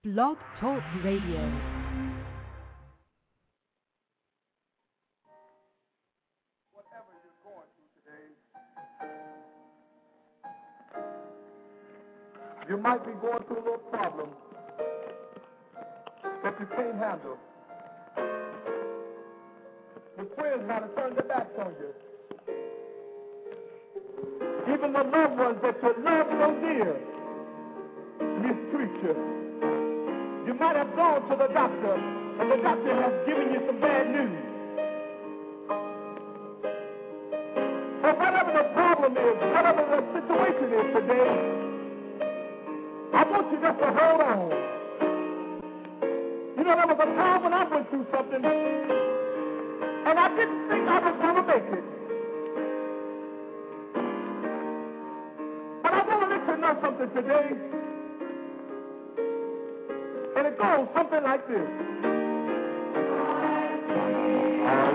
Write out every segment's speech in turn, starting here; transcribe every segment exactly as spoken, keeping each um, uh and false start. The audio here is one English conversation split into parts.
Blog Talk Radio. You might be going through a little problem that you can't handle. Your friends might have turned their backs on you. Even the loved ones that you love so dear mistreat you. You might have gone to the doctor, and the doctor has given you some bad news. But whatever the problem is, whatever the situation is today, I want you just to hold on. You know, there was a time when I went through something, and I didn't think I was going to make it. But I want to let you know something today, and it goes something like this. I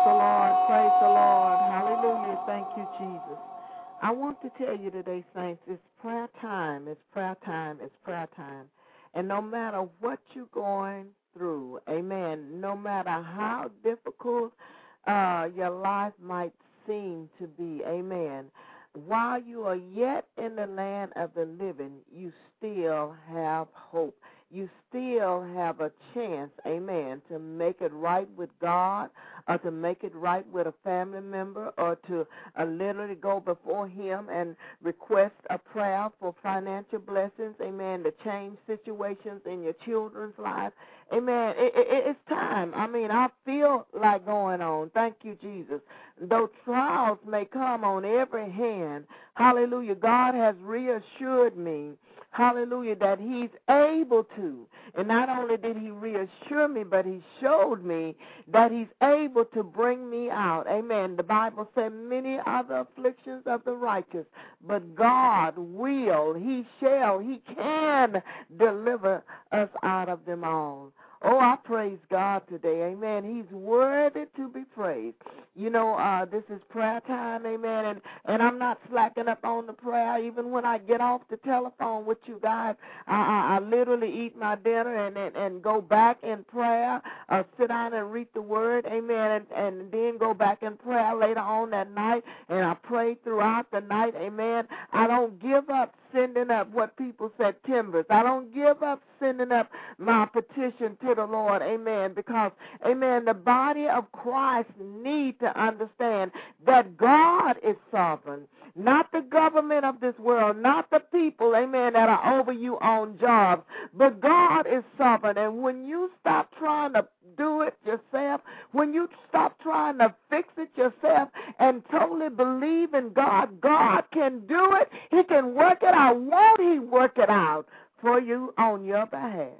the Lord. Praise the Lord. Hallelujah. Thank you, Jesus. I want to tell you today, saints, it's prayer time. It's prayer time. It's prayer time. And no matter what you're going through, amen, no matter how difficult uh, your life might seem to be, amen, while you are yet in the land of the living, you still have hope. You still have a chance, amen, to make it right with God, or to make it right with a family member, or to uh, literally go before him and request a prayer for financial blessings, amen, to change situations in your children's life. Amen. It, it, it's time. I mean, I feel like going on. Thank you, Jesus. Though trials may come on every hand, hallelujah, God has reassured me, hallelujah, that he's able to. And not only did he reassure me, but he showed me that he's able to bring me out. Amen. The Bible said many are the afflictions of the righteous, but God will, he shall, he can deliver us out of them all. Oh, I praise God today. Amen. He's worthy to be praised. You know, uh, this is prayer time, amen, and, and I'm not slacking up on the prayer. Even when I get off the telephone with you guys, I, I, I literally eat my dinner and, and, and go back in prayer, uh, sit down and read the word, amen, and, and then go back in prayer later on that night, and I pray throughout the night, amen. I don't give up sending up what people said timbers. I don't give up sending up my petition to the Lord, amen, because, amen, the body of Christ need to understand that God is sovereign, not the government of this world, not the people, amen, that are over you on jobs, but God is sovereign. And when you stop trying to do it yourself, when you stop trying to fix it yourself and totally believe in God, God can do it. He can work it out. Won't he work it out for you on your behalf?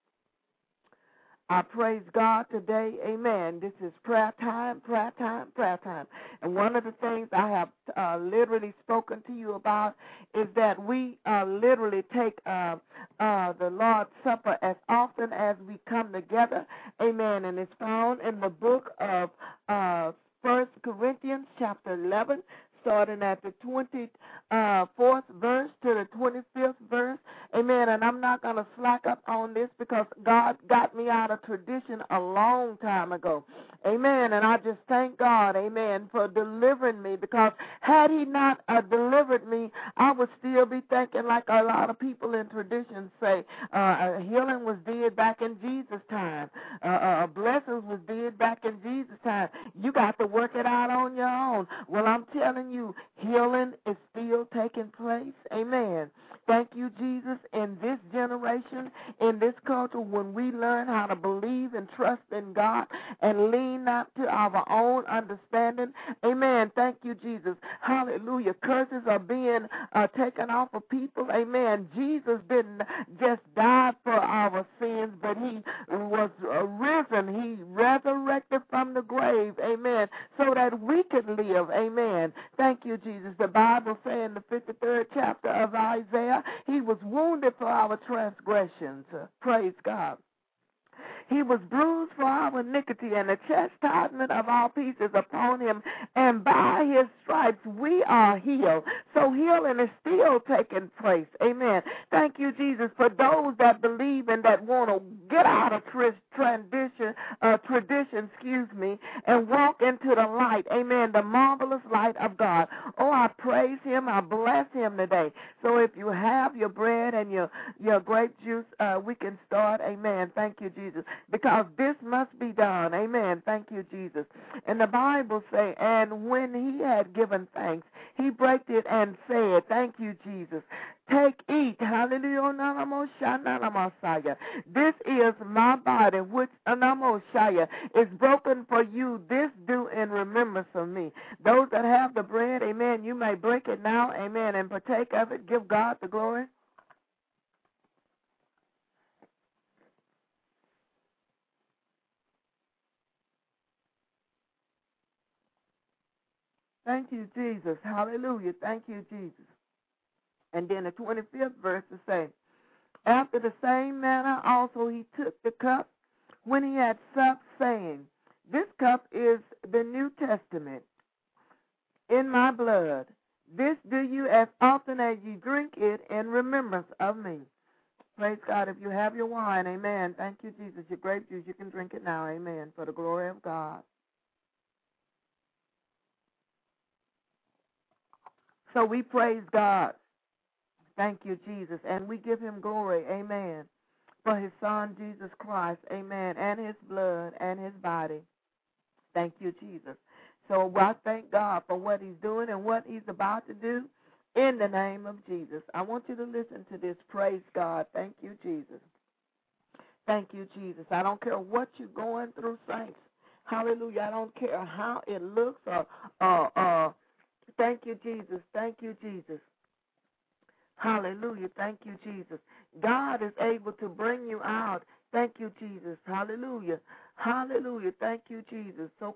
I praise God today. Amen. This is prayer time, prayer time, prayer time. And one of the things I have uh, literally spoken to you about is that we uh, literally take uh, uh, the Lord's Supper as often as we come together. Amen. And it's found in the book of uh, First Corinthians chapter eleven, starting at the twenty-fourth verse to the twenty-fifth verse. Amen. And I'm not going to slack up on this because God got me out of tradition a long time ago. Amen. And I just thank God, amen, for delivering me, because had he not uh, delivered me, I would still be thinking like a lot of people in tradition say, uh, healing was did back in Jesus' time. Uh, uh, blessings was did back in Jesus' time. You got to work it out on your own. Well, I'm telling you, healing is still taking place. Amen. Thank you, Jesus. In this generation, in this culture, when we learn how to believe and trust in God and lean not to our own understanding, amen. Thank you, Jesus. Hallelujah. Curses are being uh, taken off of people. Amen. Jesus didn't just die for our sins, but he was uh, risen. He resurrected from the grave. Amen. So that we could live. Amen. Thank you, Jesus. The Bible says in the fifty-third chapter of Isaiah, he was wounded for our transgressions. Uh, praise God. He was bruised for our iniquity, and the chastisement of our peace is upon him, and by his stripes we are healed. So healing is still taking place. Amen. Thank you, Jesus, for those that believe and that want to get out of tr- tradition, uh, tradition, excuse me, and walk into the light. Amen. The marvelous light of God. Oh, I praise him. I bless him today. So if you have your bread and your, your grape juice, uh, we can start. Amen. Thank you, Jesus. Because this must be done. Amen. Thank you, Jesus. And the Bible say, and when he had given thanks, he brake it and said, thank you, Jesus. Take, eat. Hallelujah. This is my body, which is broken for you. This do in remembrance of me. Those that have the bread, amen, you may break it now, amen, and partake of it. Give God the glory. Thank you, Jesus. Hallelujah. Thank you, Jesus. And then the twenty-fifth verse to say, after the same manner also he took the cup when he had supped, saying, This cup is the New Testament in my blood. This do you as often as you drink it in remembrance of me. Praise God. If you have your wine, amen. Thank you, Jesus. Your grape juice, you can drink it now, amen, for the glory of God. So we praise God. Thank you, Jesus. And we give him glory, amen, for his son, Jesus Christ, amen, and his blood and his body. Thank you, Jesus. So I thank God for what he's doing and what he's about to do in the name of Jesus. I want you to listen to this. Praise God. Thank you, Jesus. Thank you, Jesus. I don't care what you're going through, saints. Hallelujah. I don't care how it looks or, uh, uh, thank you, Jesus. Thank you, Jesus. Hallelujah. Thank you, Jesus. God is able to bring you out. Thank you, Jesus. Hallelujah. Hallelujah. Thank you, Jesus. So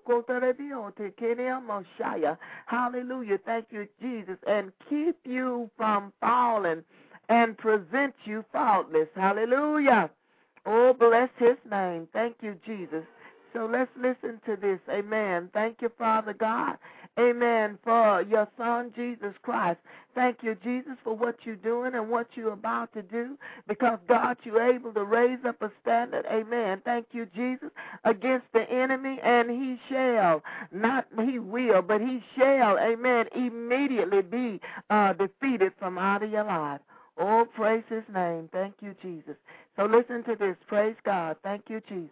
hallelujah. Thank you, Jesus. And keep you from falling and present you faultless. Hallelujah. Oh, bless his name. Thank you, Jesus. So let's listen to this. Amen. Thank you, Father God. Amen. For your son, Jesus Christ. Thank you, Jesus, for what you're doing and what you're about to do. Because, God, you're able to raise up a standard. Amen. Thank you, Jesus, against the enemy. And he shall, not he will, but he shall, amen, immediately be uh, defeated from out of your life. Oh, praise his name. Thank you, Jesus. So listen to this. Praise God. Thank you, Jesus.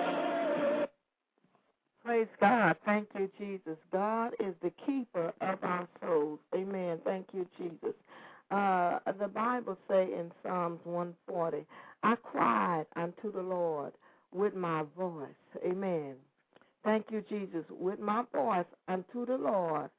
Praise God. Thank you, Jesus. God is the keeper of our Bible say in Psalms one forty, I cried unto the Lord with my voice. Amen. Thank you, Jesus. With my voice unto the Lord,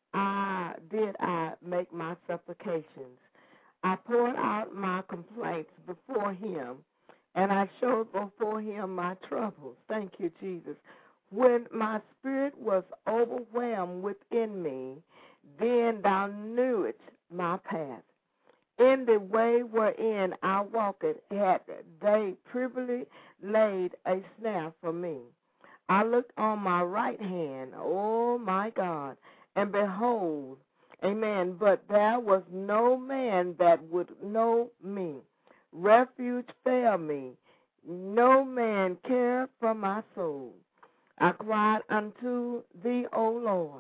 I did I make my supplications. I poured out my complaints before him, and I showed before him my troubles. Thank you, Jesus. When my spirit was overwhelmed within me, then thou knewest my path. In the way wherein I walked, had they privily laid a snare for me. I looked on my right hand, oh my God, and behold, amen, but there was no man that would know me. Refuge failed me. No man cared for my soul. I cried unto thee, O Lord.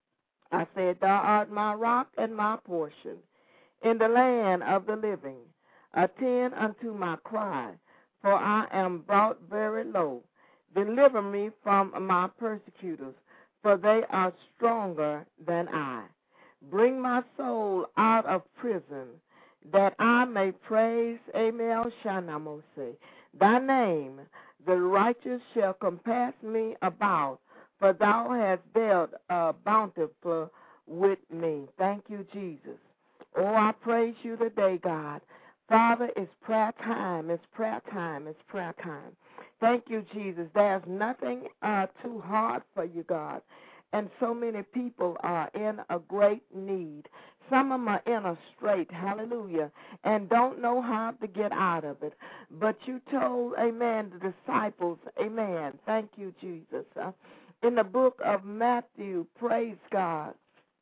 I said, thou art my rock and my portion in the land of the living. Attend unto my cry, for I am brought very low. Deliver me from my persecutors, for they are stronger than I. Bring my soul out of prison, that I may praise, Amen, Shanamose, thy name. The righteous shall compass me about, for thou hast dealt uh, bountiful with me. Thank you, Jesus. Oh, I praise you today, God. Father, it's prayer time. It's prayer time. It's prayer time. Thank you, Jesus. There's nothing uh, too hard for you, God. And so many people are in a great need. Some of them are in a strait, hallelujah, and don't know how to get out of it. But you told, amen, the disciples, amen, thank you, Jesus. Uh, in the book of Matthew, praise God.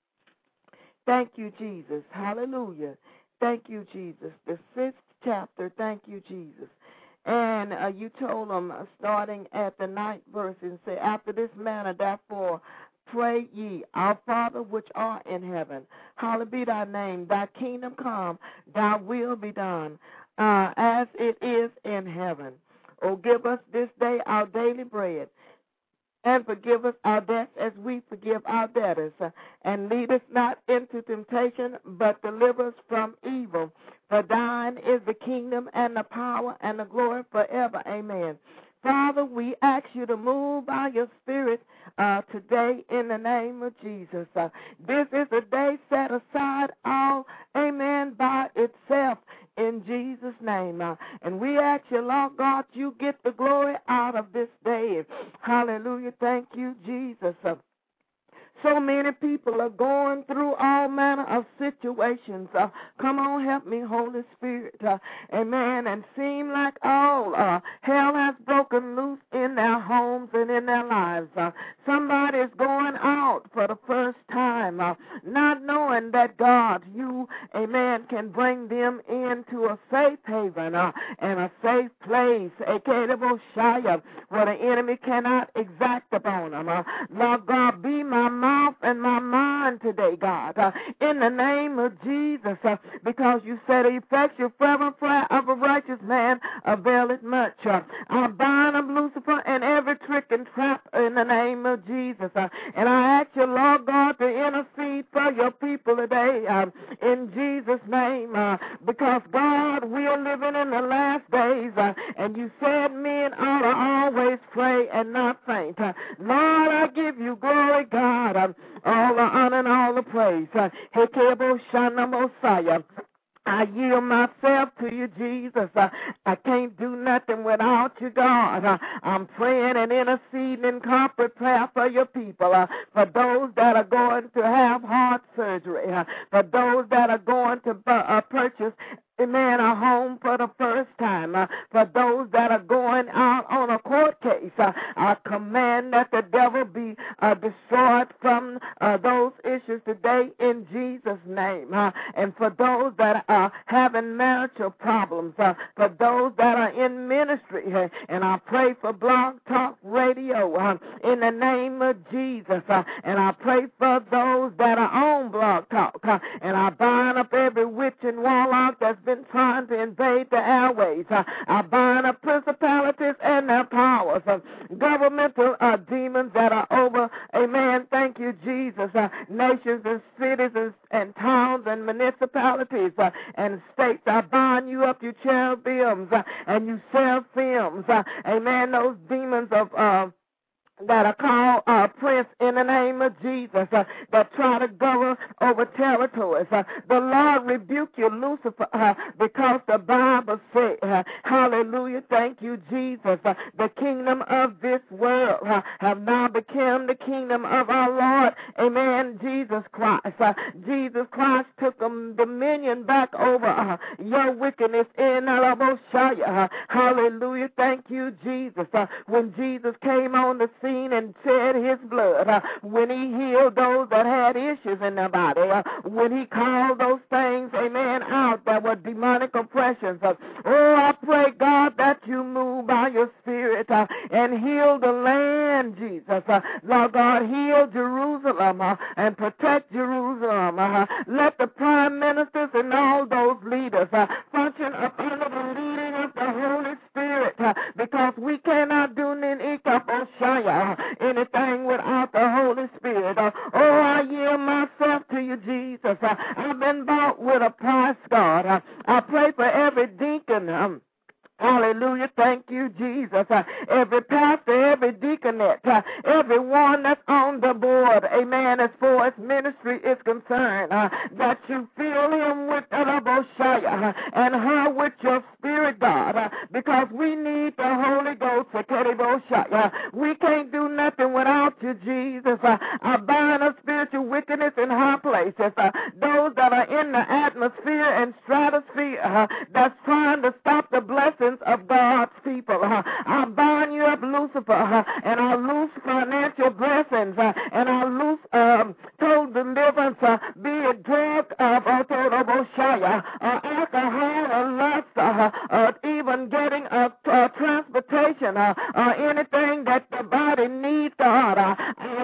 Thank you, Jesus. Hallelujah. Thank you, Jesus. The sixth chapter, thank you, Jesus. And uh, you told them, uh, starting at the ninth verse, and say, after this manner, therefore, pray ye, our Father which art in heaven, hallowed be thy name, thy kingdom come, thy will be done, uh, as it is in heaven. O give us this day our daily bread, and forgive us our debts as we forgive our debtors. And lead us not into temptation, but deliver us from evil. For thine is the kingdom and the power and the glory forever. Amen. Father, we ask you to move by your spirit uh, today in the name of Jesus. Uh, this is a day set aside all, amen, by itself in Jesus' name. Uh, and we ask you, Lord God, you get the glory out of this day. Hallelujah. Thank you, Jesus. Uh, So many people are going through all manner of situations. Uh, come on, help me, Holy Spirit. Uh, amen. And seem like all uh, hell has broken loose in their homes and in their lives. Uh, somebody is going out for the first time, uh, not knowing that God, you, amen, can bring them into a safe haven uh, and a safe place, a Shaya, where the enemy cannot exact upon them. Uh, Lord God, be my mouth and my mind today, God, uh, in the name of Jesus, uh, because you said, effectual fervent prayer of a righteous man availeth much. Uh, I bind up Lucifer and every trick and trap in the name of Jesus, uh, and I ask you, Lord God, to intercede for your people today, uh, in Jesus' name, uh, because, God, we are living in the last days, uh, and you said men ought to always pray and not faint. Uh, Lord, I give you glory, God. Uh, all the honor and all the praise. Uh, I yield myself to you, Jesus. Uh, I can't do nothing without you, God. Uh, I'm praying and interceding in corporate prayer for your people, uh, for those that are going to have heart surgery, uh, for those that are going to uh, purchase amen, a home for the first time. Uh, for those that are going out on a court case, uh, I command that the devil be uh, destroyed from uh, those issues today in Jesus' name. Uh, and for those that are having marital problems, uh, for those that are in ministry, uh, and I pray for Blog Talk Radio uh, in the name of Jesus. Uh, and I pray for those that are on Blog Talk. Uh, and I bind up every witch and warlock that's been been trying to invade the airways. Uh, I bind up principalities and their powers, uh, governmental uh, demons that are over, amen, thank you, Jesus, uh, nations and cities and, and towns and municipalities uh, and states. I bind you up, you cherubims, uh, and you seraphims, uh, amen, those demons of uh, that are called uh, prince in the name of Jesus, uh, that try to govern over territories. Uh, the Lord rebuke you, Lucifer, uh, because the Bible says, uh, hallelujah, thank you, Jesus, uh, the kingdom of this world uh, have now become the kingdom of our Lord, amen, Jesus Christ. Uh, Jesus Christ took um, dominion back over uh, your wickedness in uh, hallelujah, thank you, Jesus. Uh, when Jesus came on the scene and shed his blood, uh, when he healed those that had issues in their body, uh, when he called those things, amen, out that were demonic oppressions. Uh, oh, I pray, God, that you move by your spirit uh, and heal the land, Jesus. Uh, Lord God, heal Jerusalem uh, and protect Jerusalem. Uh, let the prime ministers and all those leaders uh, function under the leading of the Holy Spirit, uh, because we cannot do anything without the Holy Spirit. Uh, oh, I yield myself to you, Jesus. Uh, I've been bought with a price, God. Uh, I pray for every deacon. Um, Hallelujah. Thank you, Jesus. Uh, every pastor, every deaconette, uh, everyone that's on the board, amen, as far as ministry is concerned, uh, that you fill him with the uh, and her with your spirit, God, uh, because we need the Holy Ghost. Uh, we can't do nothing without you, Jesus. Uh, I bind a spiritual wickedness in high places. Uh, those that are in the atmosphere and stratosphere uh, that's trying to stop the blessings of God's people. Uh, I bind you up, Lucifer, uh, and I loose financial blessings, uh, and I loose um, total deliverance, uh, be it drug, uh, or alcohol, or lust, uh, uh, even getting uh, uh, transportation, uh, uh, anything that the body needs, God. Uh,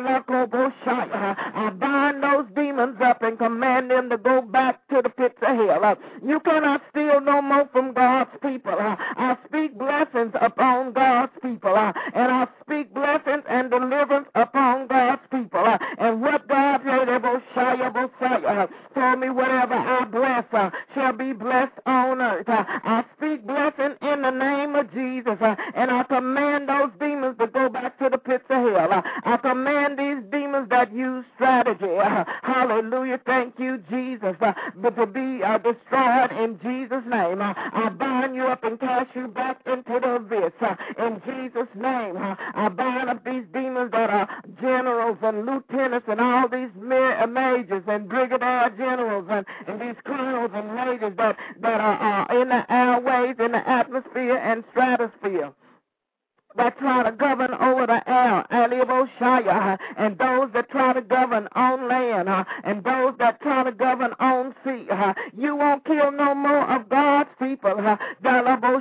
I bind those demons up and command them to go back to the pits of hell. Uh, you cannot steal no more from God's people. Uh, I speak blessings upon God's people, uh, and I speak blessings and deliverance upon God's people. Uh, and what God uh, told me, whatever I bless uh, shall be blessed on earth. Uh, I speak blessing in the name of Jesus, uh, and I command those demons to go back to the pits of hell. Uh, I command these demons that use strategy, uh, hallelujah, thank you, Jesus, uh, but to be uh, destroyed in Jesus' name. Uh, I bind you up and cast you back into the abyss. Uh, in Jesus' name, uh, I bind up these demons that are generals and lieutenants and all these ma- majors and brigadier generals and, and these colonels and majors that, that are uh, in the airways, in the atmosphere and stratosphere, that try to govern over the air, and those that try to govern on land, uh, and those that try to govern on sea. Uh, you won't kill no more of God's people. Uh, because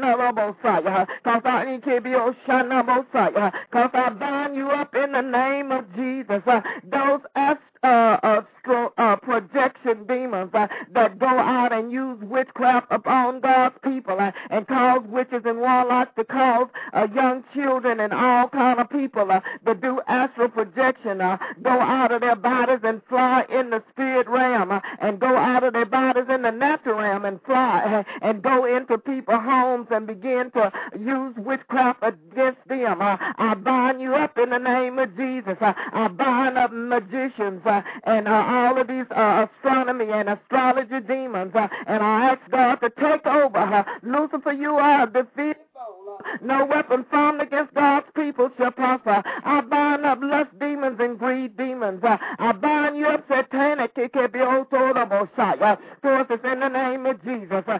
I bind you up in the name of Jesus. Uh, those ast- uh, uh, stro- uh, projection demons uh, that go out and use witchcraft upon God's people uh, and cause witches and warlocks to cause uh, young children and all kind of people uh, that do astral projection, uh, go out of their bodies and fly in the spirit realm, uh, and go out of their bodies in the natural realm and fly uh, and go into people's homes and begin to use witchcraft against them. Uh, I bind you up in the name of Jesus. Uh, I bind up magicians uh, and uh, all of these uh, astronomy and astrology demons, uh, and I ask God to take over. Uh, Lucifer, you are defeated. No weapon formed against God's people shall prosper. I bind up lust demons and greed demons. Uh, I bind you up satanic forces in the name of Jesus. Uh,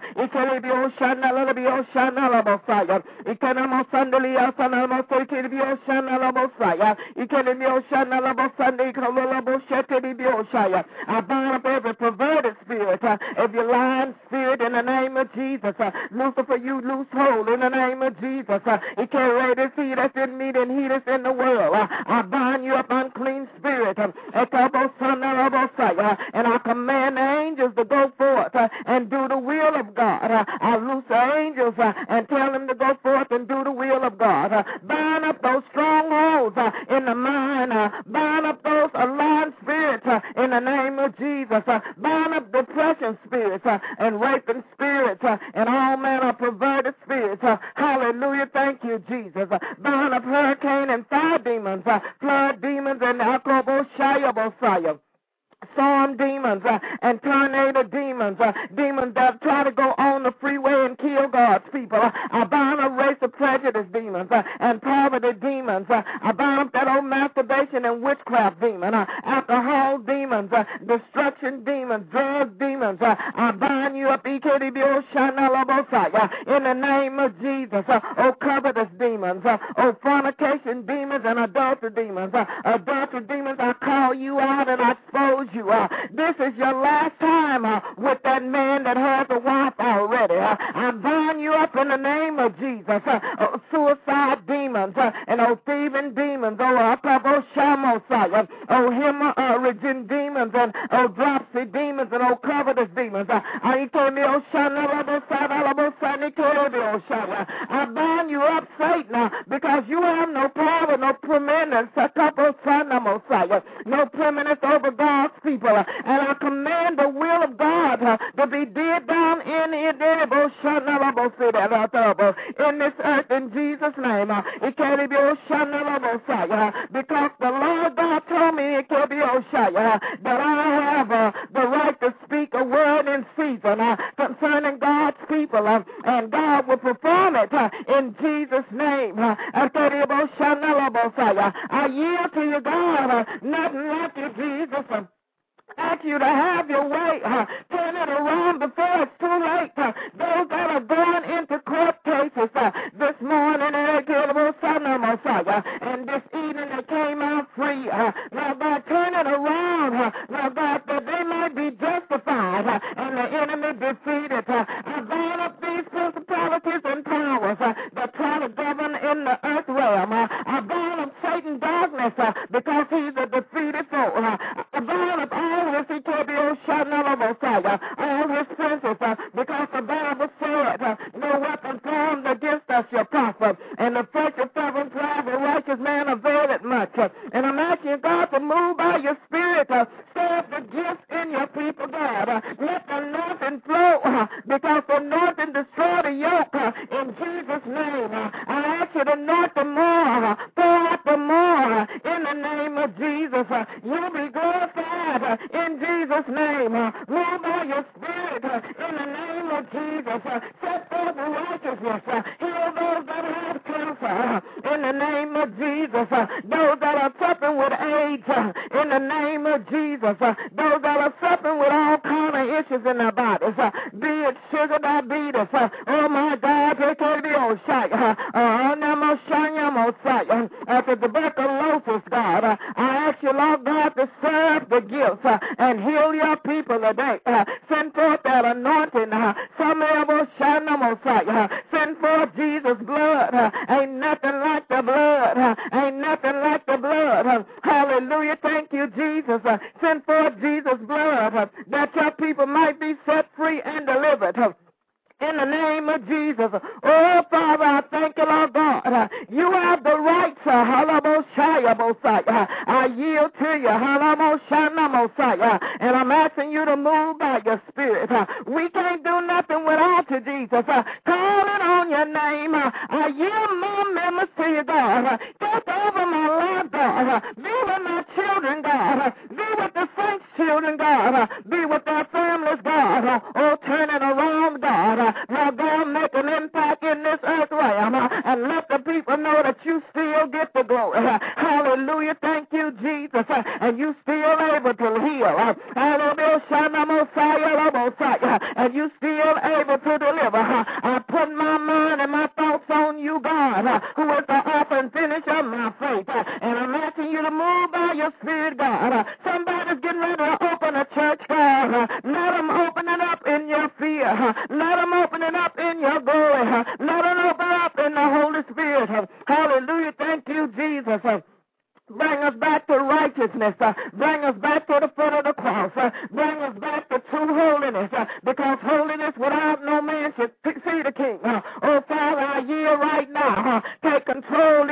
I bind up every perverted spirit, uh, every lying spirit in the name of Jesus. Uh, Lucifer, you loose hold in the name of Jesus. Uh, he can't raise his feet that's in me and he that's in the world. Uh, I bind you up unclean spirit. Uh, and I command the angels to go forth uh, and do the will of God. Jesus. Uh, bind up depression spirits uh, and raping spirits uh, and all manner of perverted spirits. Uh, hallelujah. Thank you, Jesus. Uh, bind up hurricane and fire demons, uh, flood demons, and alcohol shayabosaya. Storm demons uh, and tornado demons, uh, demons that try to go on the freeway and kill God's people. Uh, I bind up race of prejudice demons uh, and poverty demons. Uh, I bind up that old masturbation and witchcraft demon, uh, alcohol demons, uh, destruction demons, drug demons. Uh, I bind you up, E K D B O Shanalabosaya, in the name of Jesus. Uh, oh, covetous demons, uh, oh, fornication demons and adultery demons. Uh, adultery demons, I call you out and I expose you. Uh, this is your last time uh, with that man that has a wife already. Uh, I bind you up in the name of Jesus. Uh, uh, suicide demons uh, and oh thieving demons, oh uh, shamosai, oh hemorrhaging demons and oh dropsy demons and oh covetous demons. Uh, I bind you up, Satan, uh, because you have no power, no preeminence, uh, no preeminence over God's people. Uh, and I command the will of God uh, to be did down in in this earth in Jesus' name. Uh, because the Lord God told me uh, that I have uh, the right to speak a word in season uh, concerning God's people, uh, and God will perform it uh, in Jesus' name. Uh, I yield to you, God. Uh, nothing like you, Jesus. Uh, ask you to have your way. Uh, turn it around before it's too late. Uh, those that are going into court cases uh, this morning, uh, and this evening they came out free. Uh, now, God, turn it around. Uh, now, God, that they might be justified uh, and the enemy defeated. Uh, I bind up these principalities and powers uh, that try to govern in the earth realm. Uh, I bind up Satan's darkness uh, because he's a defeated foe. Uh, I bind up all his all his princes, uh, because the Bible said, uh, no weapon formed against us shall prosper, and the effective fervent prayer of a righteous man availeth much. Uh, and I'm asking God to move by your spirit, uh, stir up the gifts in your people, God. Uh, let the anointing flow, uh, because the anointing destroy the yoke uh, in Jesus' name. Uh, I ask you to anoint the more, uh, pour out the more uh, in the name of Jesus. Uh, you'll be glorified uh, in Jesus' name. Uh, move by your spirit uh, in the name of Jesus. Uh, set forth righteousness. Uh, heal those that have cancer uh, in the name of Jesus. Uh, those that are suffering with AIDS uh, in the name of Jesus. Uh, those that are suffering with all kind of issues in their bodies, uh, be it sugar diabetes. Uh, oh my God, uh, uh, the tuberculosis, God. Uh, I ask you, Lord God, to serve the gifts uh, and heal your people today. Uh, send forth that anointing. Uh, uh, send forth Jesus' blood. Uh, ain't nothing like the blood. Uh, ain't nothing like the blood. Uh, hallelujah. Thank you, Jesus. Uh, send forth Jesus' blood uh, that your people might be set free and delivered. Uh, in the name of Jesus. Oh, Father, I thank you, Lord God. Uh, you have the right, uh, uh, I yield to you. Uh, and I'm asking you to move by your spirit. Uh, we can't do nothing without you, Jesus. Uh, calling on your name. Uh, I yield my members to you, God. Uh, take over my life, God. Uh, be with my children, God. Uh, be with the saints' children, God. Uh, be with their families, God. Uh, oh, turn it around, God. Uh, now, God, make an impact in this earth realm uh, and let the people know that you still get the glory. Uh, hallelujah. Thank you, Jesus. Uh, and you still able to heal. Uh, and you still able to deliver. Uh, I put my mind and my thoughts on you, God, uh, who is the author and finisher of my faith. Uh, and I'm asking you to move by your spirit, God. Uh, somebody's getting ready to open a church, God. Uh, let them open it up in your fear. Uh, let them open it up in your glory. Uh, let them open it up in the Holy Spirit. Uh, hallelujah. Thank you, Jesus. Uh, Bring us back to righteousness. Uh, bring us back to the foot of the cross. Uh, bring us back to true holiness. Uh, because holiness without no man should see the King. Uh, oh, Father, I yield right now. Uh, take control.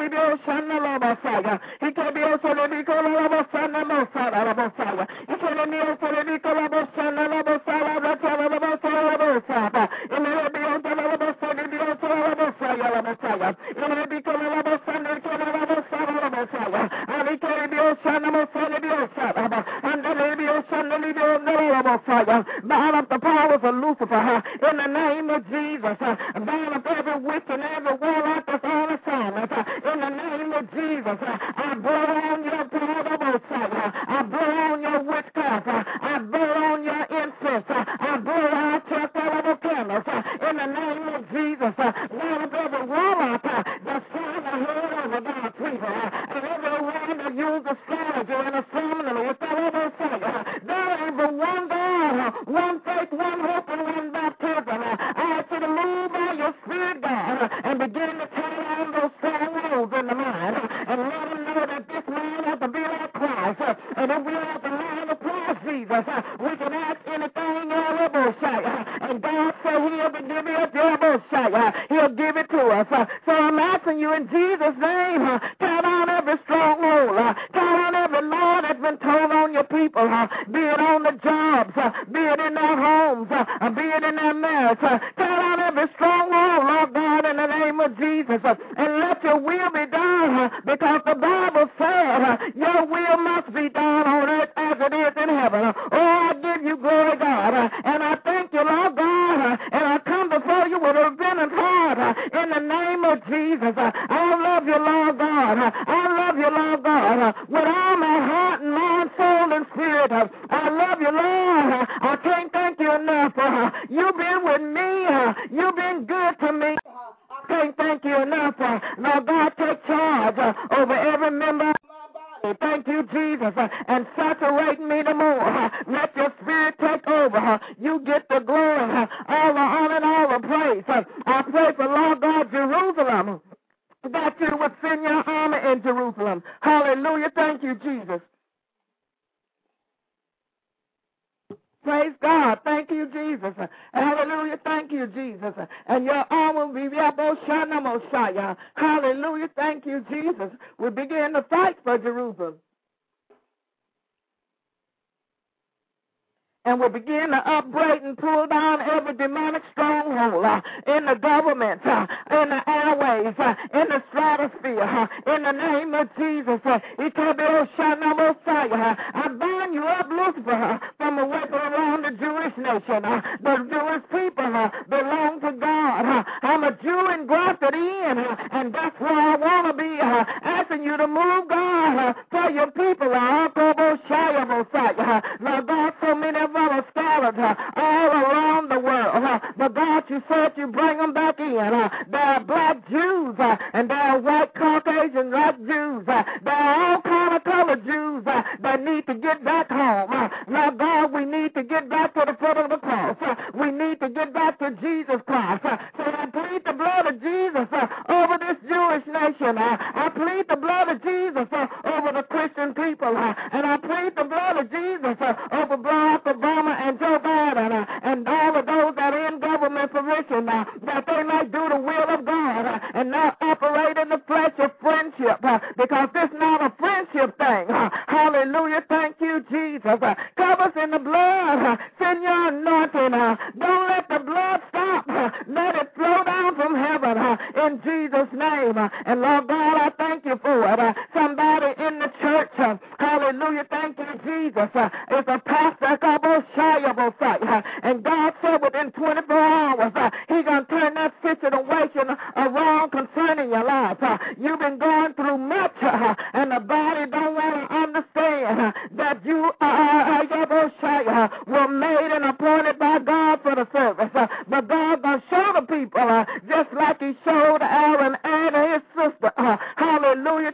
Ikelebio Shanalabasaya. Ikelebio Solebiko Labasana Mosala Labasaya. Ikelebio Solebiko Labasana Labasala Labasala Labasaya. Ikelebio Solebio Solabasaya Labasaya. Ikelebiko Labasana Labasala Labasaya. Ikelebio Shanamosala Labasaya. And the Lebio Shanalibio Labasaya. Bind up the powers of Lucifer in the name of Jesus. Bind up every witch and every warlock that's on assignment. In the name of Jesus, I blow on your blood of Messiah. I blow on your witchcraft. I blow on your incense. I blow out your terrible candles. In the name of Jesus, bind up every warlock that's trying to hold over God's people. And everyone that uses strategy and a ceremony with the Messiah. There is but one God, one faith, one hope, and one baptism. I ask you to move by your Spirit, God, and begin to turn on those strongholds in the mind, and let them know that this man has to be like Christ. And if we have the mind of Christ Jesus, we can ask anything in our bullshit. And God said he'll be giving us your bullshit. He'll give it to us. So I'm asking you in Jesus' name, tear down every stronghold. Tear down every law that's been told on your people, be it on the jobs, be it in their homes, be it in their marriage. Tear down every stronghold, Lord God, in the name of Jesus, and let your will be done, because the Bible said your will must be done on earth as it is in heaven. Oh, I give you glory, God, and I thank you, Lord God, and I come before you with a repentant heart in the name of Jesus. I love you, Lord God. I love you, Lord God, with all my heart and mind, soul, and spirit. I love you, Lord. I can't thank you enough. You've been with me. You've been good to me. I can't thank you enough. Now, God, take charge over every member of my body. Thank you, Jesus, and saturate me the more. Let your Spirit take over. You get the glory, all the honor, and all the praise. I pray for, Lord God, Jerusalem, that you would send your army in Jerusalem. Hallelujah. Thank you, Jesus. Praise God. Thank you, Jesus. Hallelujah. Thank you, Jesus. And your arm will be Mosiah. Hallelujah. Thank you, Jesus. We begin to fight for Jerusalem. And we begin to upbraid and pull down every demonic stronghold uh, in the government, uh, in the airways, uh, in the stratosphere, uh, in the name of Jesus. Uh, I bind you up, Lucifer, uh, from away from around the Jewish nation. Uh, the Jewish people uh, belong to God. Uh, I'm a Jew engrafted in, uh, and that's where I want to be, uh, asking you to move, God, uh, for your people. Uh, now, God, so many of us are scattered uh, all around the world. Uh, but, God, you said you bring them back in. Uh, there are black Jews, uh, and there are white Caucasian black Jews. Uh, there are all kind of colored Jews uh, that need to get back home. Uh, now, God, we need to get back to the foot of the cross. Uh, we need to get back to Jesus Christ. Uh, so I plead the blood of Jesus uh, over this Jewish nation. Uh, I plead the blood of Jesus uh, over the Christian people. Uh, and I plead the blood of Jesus uh, over Barack Obama and Joe Biden uh, and all of those that are in government position, uh, that they might do the will of God uh, and not operate in the flesh of friendship, uh, because this is not a friendship thing. Uh, hallelujah. Thank you, Jesus. Uh, cover us in the blood. Uh, send your anointing. Uh, don't let the blood stop. Uh, let it flow down from heaven uh, in Jesus' name. Uh, and Lord God, I thank you for it. Uh, somebody in the church, uh, hallelujah, thank you, Jesus, uh, is a pastor, uh, and God said within twenty-four hours, uh, he's going to turn that situation around concerning your life. Uh, you've been going through much, uh, and the body don't want to understand uh, that you uh, uh, were made and appointed by God for the service. Uh, but God going to show the people, uh, just like he showed Aaron and his sister. Uh, hallelujah.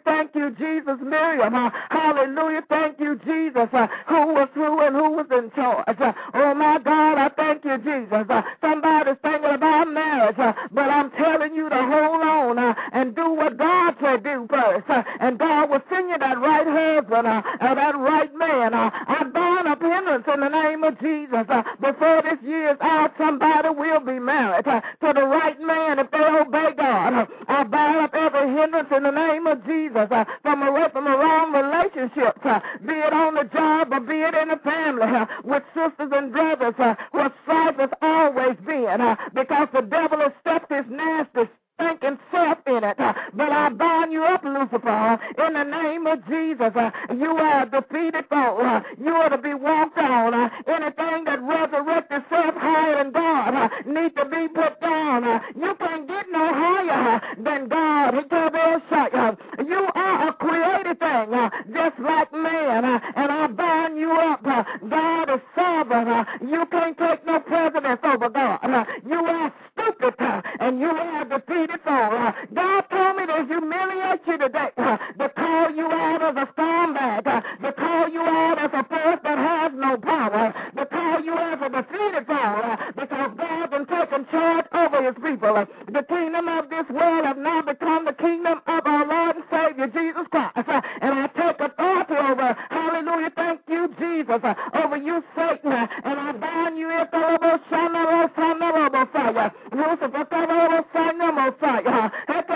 thank you, Jesus, Miriam. Uh, hallelujah, thank you, Jesus, uh, who was who and who was in charge. Uh, oh, my God, I thank you, Jesus. Uh, somebody's thinking about marriage, uh, but I'm telling you to hold on uh, and do what God said do first. Uh, and God will send you that right husband, uh, uh, that right man. Uh, I bind up hindrance in the name of Jesus. Uh, before this year's out, somebody will be married uh, to the right man if they obey God. Uh, I bind up every hindrance in the name of Jesus uh, from, a, from a wrong relationships, uh, be it on the job or be it in the family, uh, with sisters and brothers, uh, where strife has always been, uh, because the devil has stepped his nasty thinking self in it. Uh, but I bind you up, Lucifer, uh, in the name of Jesus. Uh, you are a defeated foe. Uh, you are to be walked on. Uh, anything that resurrects itself higher than God uh, needs to be put down. Uh, you can't get no higher uh, than God. Uh, you are a created thing, uh, just like man, uh, and I bind you up. Uh, God is sovereign. Uh, you can't take no precedence over God. Uh, you are stupid, uh, and you are defeated. Uh, God told me to humiliate you today, uh, to call you out as a scumbag, uh, to call you out as a force that has no power, to call you as a defeated foe, uh, because God has taken charge over his people. Uh, the kingdom of this world has now become the kingdom of our Lord and Savior, Jesus Christ. Uh, and I take authority over, hallelujah, thank you, Jesus, uh, over you, Satan, uh, and I bind you in the Lord, fire. Lucifer, fire. Fire,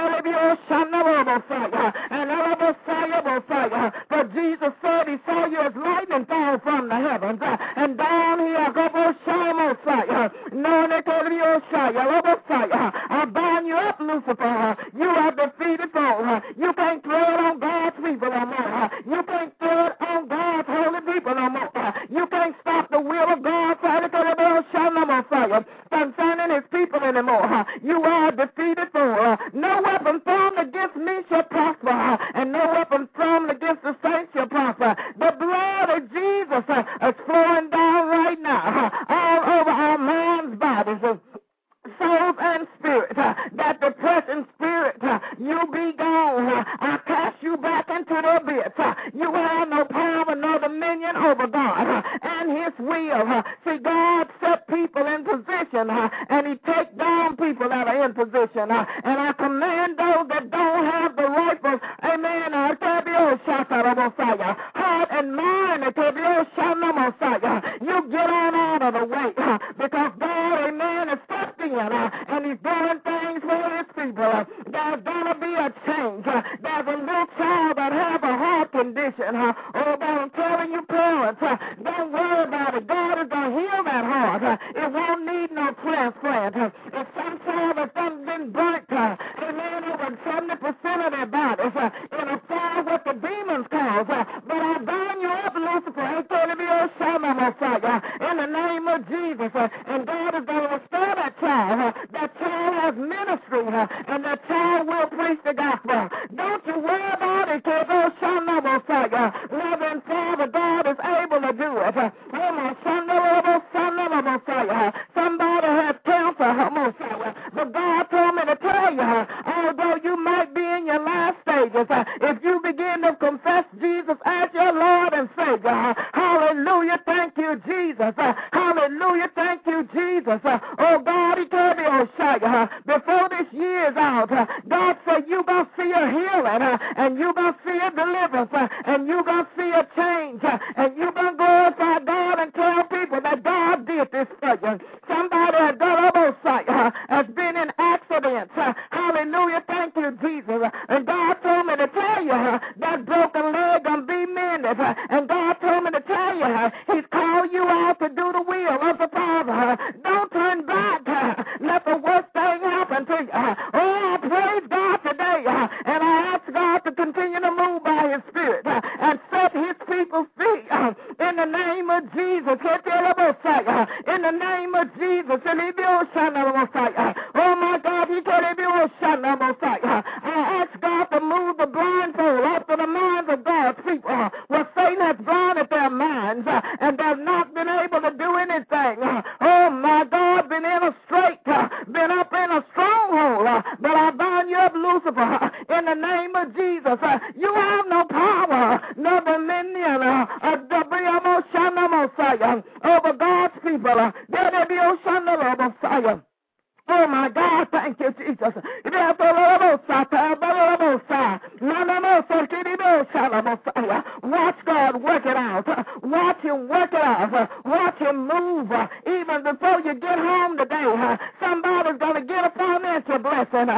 and fire. For Jesus said he saw you as lightning fall from the heavens, and down here go fire. No, fire. I bind you up, Lucifer. You are defeated foe. You can't throw it on God's people no more. You can't throw it on God's holy people no more. You can't stop the will of God fire concerning his people anymore. You are defeated foe. No weapon formed against me shall prosper, and no weapon formed against the saints shall prosper. The blood of Jesus is flowing down right now all over our minds, bodies, souls and spirit. Uh, that depression spirit, uh, you be gone. Uh, I cast you back into the abyss. Uh, you have no power, no dominion over God uh, and his will. Uh, see, God set people in position, uh, and he take down people that are in position. Uh, and I command those that don't have the rightful, amen, uh, heart and mind, you get on out of the way, uh, because God, amen, is stepped in, uh, and he's doing things for his people. Uh, there's going to be a change. Uh, there's a little child that has a heart condition. Uh, oh, but I'm telling you, parents, uh, don't worry about it. God is going to heal that heart. Uh, it won't need no transplant. Uh, if some child has been burnt, uh, amen, over seventy percent of their bodies uh, in a fire what the demons cause. Uh, but I bind you up, Lucifer, in the name of Jesus. Uh, and God is going to restore that child. Uh, that child has ministry, uh, and that child will preach the gospel. Don't you worry about it, kids. Oh, uh, loving Father, God is able to do it. Uh, somebody has cancer, but God told me to tell you, uh, although you might be in your last stages, uh, if you begin to confess Jesus as your Lord and Savior, uh, hallelujah, thank you, Jesus. Uh, hallelujah, thank you, Jesus. Uh, oh, God, he told me, oh, uh, before this year is out, uh, God said you're going to see a healing, uh, and you're going to see a deliverance, uh, and you're going to see a change, uh, and you're going to glorify God and tell people that God did this for you. Somebody has done almost uh, has been in accidents. Uh, hallelujah, thank you, Jesus. Uh, and God told me to tell you uh, that broken leg going to be mended. Uh, and God told me to tell you uh, he's called you out to do the will of the Father. Uh, don't turn back. Uh, let the worst thing happen to you. Uh, oh, I praise God today, uh, and I ask God to continue to move by his Spirit uh, and set his people free uh, in the name of Jesus. Uh, in the name of Jesus. Oh, my God, he told me, I ask God to move the blindfold off to the minds of God's people. Uh, where Satan has blinded their minds uh, and they've not been able to do anything. Uh, oh, my God, been in a strait, uh, been up in a stronghold. Uh, but I bind you up, Lucifer, uh, in the name of Jesus. Uh, you You have no power, no dominion, uh, uh, over God's people. Uh, Oh, my God, thank you, Jesus. Watch God work it out. Watch Him work it out. Watch Him move. Even before you get home today, somebody's going to get a financial blessing.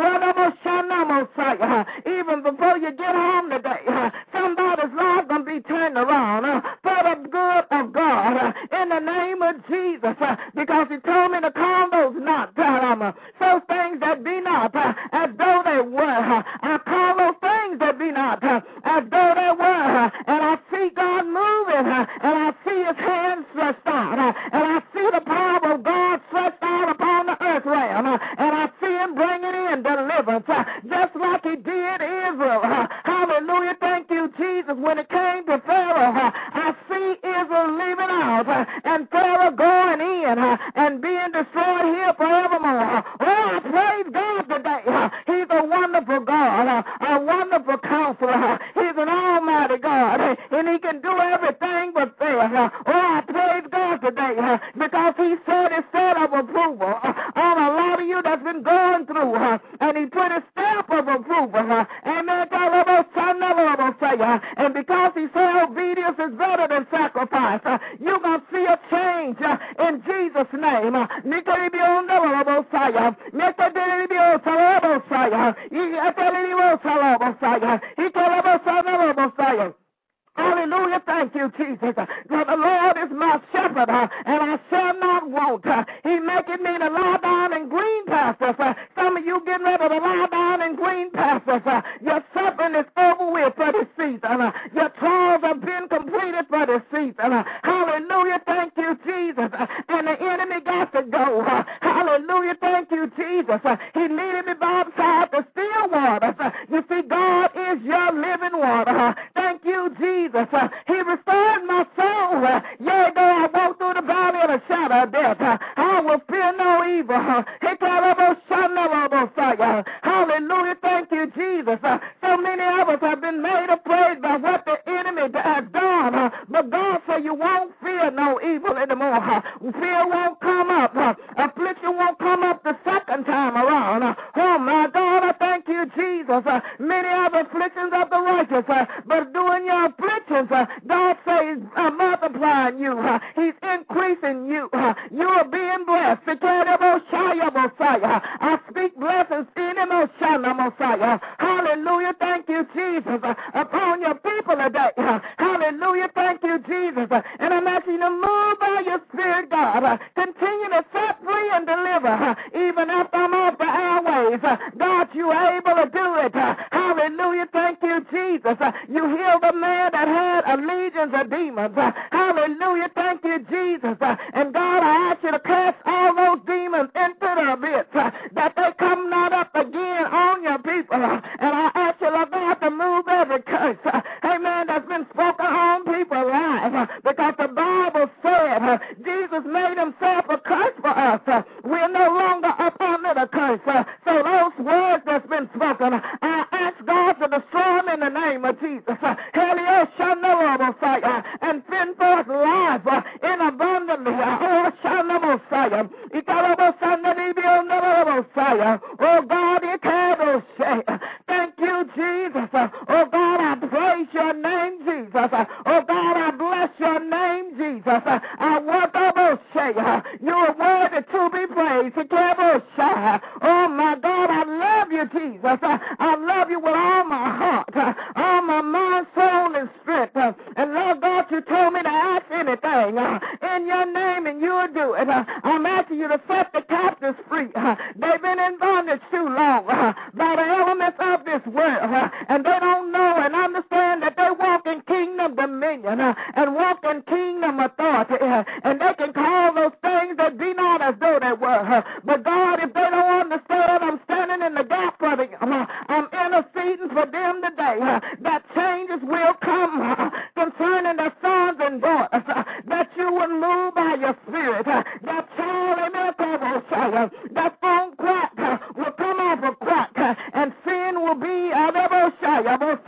Even before you get home today, somebody's life going to be turned around for the good of God in the name of Jesus, because He told me to call those not um, so things that be not uh, as though they were. Uh, I call those things that be not uh, as though they were. Uh, and I see God moving, uh, and I see His hands stretched out, uh, and I see the power of God stretched out upon the earth realm, uh, and I see Him bringing in deliverance, uh, just like He did Israel. Uh, hallelujah. Thank you, Jesus. When it came to Pharaoh, uh, I see Israel leaving out, uh, and Pharaoh going in uh, and being destroyed here forevermore. Oh, I praise God today. He's a wonderful God, a wonderful counselor. He's an almighty God, and He can do everything but fail. Oh, I praise God today because He said His seal of approval on a lot of you that's been going through, and He put His stamp of approval. Amen. And because He said obedience is better than sacrifice, you're going to see a change in Jesus' name. Hallelujah. Thank you, Jesus. For the Lord is my shepherd, uh, and I shall not want. Uh, he maketh me to lie down in green pastures. Uh, some of you getting ready to lie down in green pastures. Uh, your suffering is over with for this season. Uh, your trials have been completed for this season. Uh, hallelujah. Thank you, Jesus. Uh, and the enemy got to go. Uh, hallelujah. Thank you, Jesus. Uh, he leaded me by the side the still waters. Uh, you see, God is your living water. Uh, thank you, Jesus. Uh, he restored my soul. Uh, yea, though I walk through the valley of the shadow of death, uh, I will fear no evil. Uh, hallelujah. Thank you, Jesus. Uh, so many of us have been made afraid by what the enemy has done. Uh, but God said you won't fear no evil anymore. Uh, fear won't come up. Uh, affliction won't come up the second time around. Uh, oh, my God, I thank you, Jesus. Uh, many of the afflictions of the righteous, uh, but doing your afflictions, uh, God says uh, multiplying you. Uh, he's increasing you. Uh, you are being blessed. I speak blessings in the Messiah. Hallelujah. Thank you, Jesus. Uh, upon your people today. Uh, hallelujah. Thank you, Jesus. Uh, and I'm asking you to move by your Spirit, God. Uh, continue to set free and deliver. Uh, even after I'm off the airways. Uh, God, you are able to do it. Uh, hallelujah. Thank you, Jesus. Uh, you healed the man that had a legions of demons. Uh, hallelujah. Thank you, Jesus. Uh, and God, I ask you to cast all those demons into the abyss, uh, that they come not up again on your people. Uh, and I ask you, Lord God, to move every curse, uh, amen, that's been spoken on people's lives. Uh, because the Bible said uh, Jesus made Himself a curse for us. Uh, we're no longer up under the curse. Uh, so those words that's been spoken, uh, I ask God to destroy them in the name of Jesus. Uh, and send forth life uh, in abundantly. Oh, oh God, it can say. Thank you, Jesus. Oh God, I praise your name, Jesus. Oh God, I bless your name, Jesus. I want to say you are worthy to be praised. Oh my God, I love you, Jesus. I love you with all my heart, all my mind, soul, and strength. And Lord God, you told me to ask anything in your name, and you'll do it. I'm asking you to set the captives free. They've been in bondage too long by the elements of this world, and they don't know and understand that they walk in kingdom dominion and walk in kingdom authority, and they can call those things that be not as though they were. But God, if they don't understand, I'm standing in the gap for them. I'm interceding for them today, that changes will come concerning their sons and daughters, that you would move by your Spirit, that child in their trouble, that phone crack will come off a crack, and sin will be a Messiah, Messiah.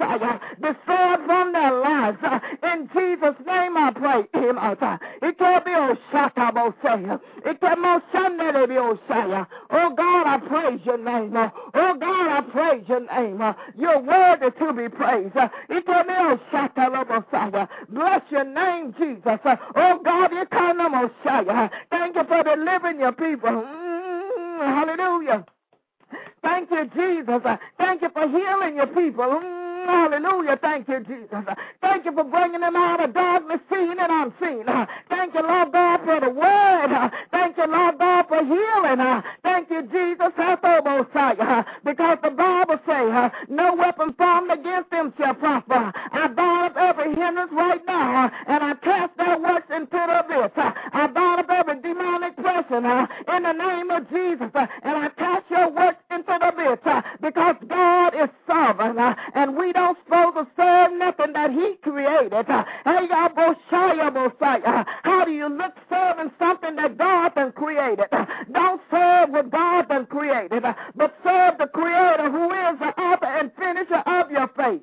destroyed from their lives. Uh, in Jesus' name I pray. It can be Oshatabosaya. It can be Osaya. Oh God, I praise your name. Uh, Oh God, I praise your name. Uh, You're worthy to be praised. Uh, It can be Oshatabosaya. Bless your name, Jesus. Uh, Oh God, you kind of Mosiah. Thank you for delivering your people. Mm, hallelujah. Thank you, Jesus. Uh, Thank you for healing your people. Mm, hallelujah. Thank you, Jesus. Uh, Thank you for bringing them out of darkness, seen and unseen. Uh, Thank you, Lord God, for the word. Uh, Thank you, Lord God, for healing. Uh, Thank you, Jesus, uh, because the Bible says, uh, no weapon formed against them shall prosper. I bind up every hindrance right now, uh, and I cast their works into the abyss. Uh, I bind up every demonic person uh, in the name of Jesus, uh, and I cast your works into the abyss, uh, because God is sovereign, uh, and we don't supposed to serve nothing that he created. Uh, hey, y'all, Messiah, Messiah. How do you look serving something that God has created? Uh, Don't serve what God has created, uh, but serve the Creator, who is the author and finisher of your faith.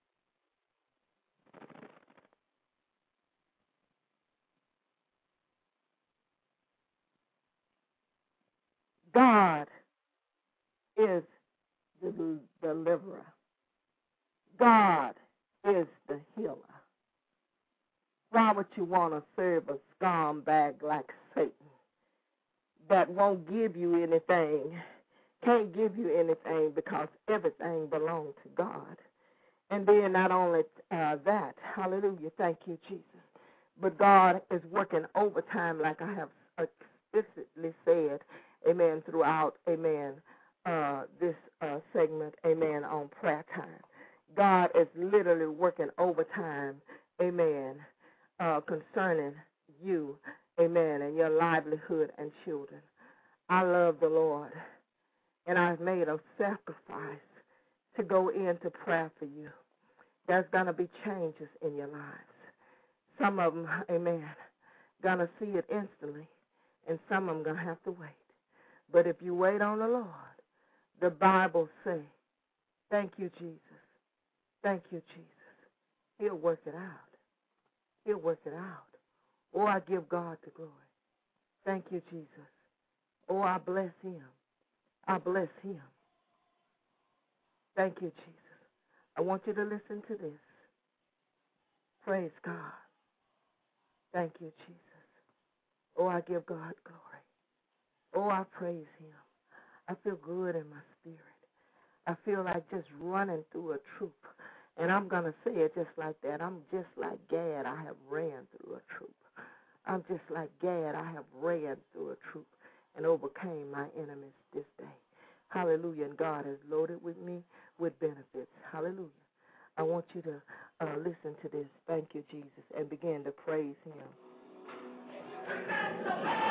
God is the deliverer. God is the healer. Why would you want to serve a scumbag like Satan that won't give you anything, can't give you anything, because everything belongs to God? And then not only uh, that, hallelujah, thank you, Jesus, but God is working overtime, like I have explicitly said, amen, throughout, amen, uh, this uh, segment, amen, on prayer time. God is literally working overtime, amen, uh, concerning you, amen, and your livelihood and children. I love the Lord, and I've made a sacrifice to go into prayer for you. There's going to be changes in your lives. Some of them, amen, going to see it instantly, and some of them going to have to wait. But if you wait on the Lord, the Bible says, thank you, Jesus. Thank you, Jesus. He'll work it out. He'll work it out. Oh, I give God the glory. Thank you, Jesus. Oh, I bless him. I bless him. Thank you, Jesus. I want you to listen to this. Praise God. Thank you, Jesus. Oh, I give God glory. Oh, I praise him. I feel good in my spirit. I feel like just running through a troop. And I'm going to say it just like that. I'm just like Gad. I have ran through a troop. I'm just like Gad. I have ran through a troop and overcame my enemies this day. Hallelujah. And God has loaded with me with benefits. Hallelujah. I want you to uh, listen to this. Thank you, Jesus, and begin to praise him.